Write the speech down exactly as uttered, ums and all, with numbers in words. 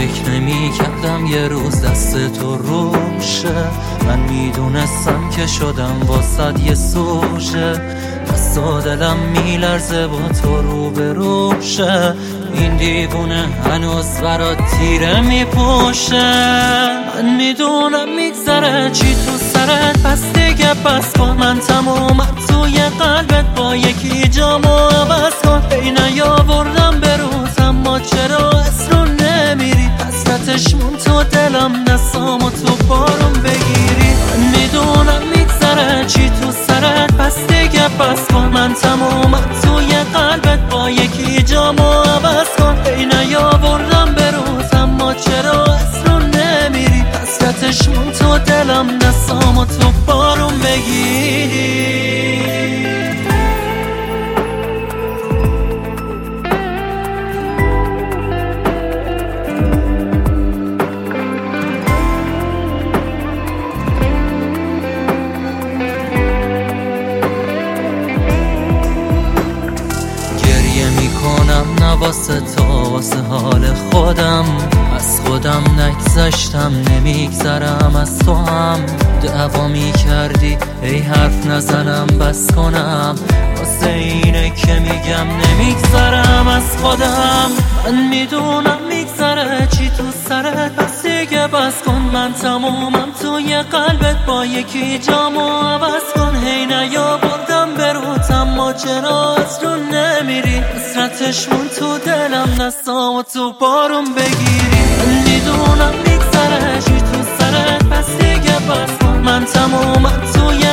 فکر نمی کردم یه روز دست تو روشه، من میدونستم که شدم واسد یه سوشه، دست و دلم میلرزه با تو رو به روشه، این دیوونه هنوز برات تیره میپوشه. من میدونم میگذره چی تو سرت، پس دیگه بس کن، من تمومم توی قلبت، با یکی جامو عوض کن. ای نیاوردم به روز اما چرا اصلا نمیری، حسرتش مون تو دلم، دستامو تو بارون بگیری. من میدونم میگذره چی تو سرت، پس دیگه بس کن، من تمومم توی قلبت، با یکی جامو عوض کن. ای نیاوردم به روز اما چرا اصلا نمیری، حسرتش مون تو دلم، دستامو تو بارون بگیری. واسه تو واسه حال خودم، از خودم نگذشتم، نمیگذرم از تو هم. دعوا میکردی ای حرف نزنم بس کنم، واسه اینه که میگم نمیگذرم از خودم. من میدونم میگذره چی تو سرت، پس دیگه بس کن، من تمومم توی قلبت، با یکی جامو عوض کن. هی نیاوردم به روت اما چرا از رو نمیری، حسرتشون تو دلم، دستامو تو بارون بگیری. من میدونم میگذره چی تو سرت، پس دیگه بس کن، من تمومم توی